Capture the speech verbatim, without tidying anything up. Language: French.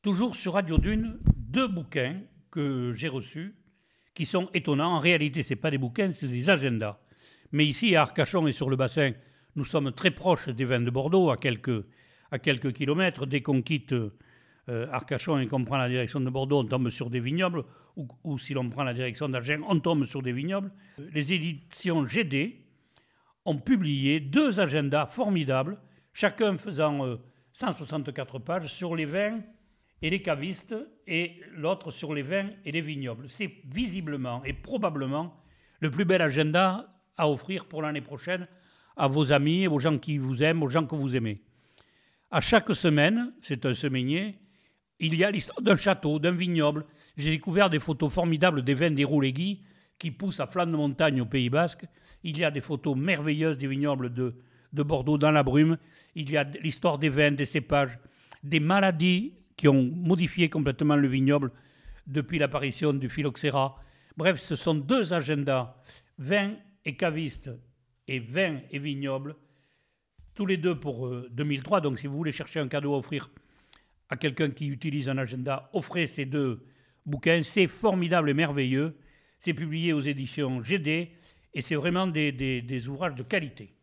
toujours sur Radio Dune, deux bouquins que j'ai reçus qui sont étonnants. En réalité, ce n'est pas des bouquins, c'est des agendas. Mais ici, à Arcachon et sur le bassin, nous sommes très proches des vins de Bordeaux, à quelques, à quelques kilomètres. Dès qu'on quitte euh, Arcachon et qu'on prend la direction de Bordeaux, on tombe sur des vignobles. Ou, ou si l'on prend la direction d'Agen, on tombe sur des vignobles. Les éditions G D ont publié deux agendas formidables, chacun faisant euh, cent soixante-quatre pages sur les vins et les cavistes, et l'autre sur les vins et les vignobles. C'est visiblement et probablement le plus bel agenda à offrir pour l'année prochaine à vos amis, aux gens qui vous aiment, aux gens que vous aimez. À chaque semaine, c'est un semainier, il y a l'histoire d'un château, d'un vignoble. J'ai découvert des photos formidables des vins des Rouléguis qui poussent à flanc de montagne au Pays Basque. Il y a des photos merveilleuses des vignobles de, de Bordeaux dans la brume. Il y a l'histoire des vins, des cépages, des maladies qui ont modifié complètement le vignoble depuis l'apparition du phylloxéra. Bref, ce sont deux agendas, vins et cavistes et vins et vignobles, tous les deux pour euh, deux mille trois. Donc si vous voulez chercher un cadeau à offrir à quelqu'un qui utilise un agenda, offrez ces deux bouquins. C'est formidable et merveilleux. C'est publié aux éditions G D et c'est vraiment des, des, des ouvrages de qualité.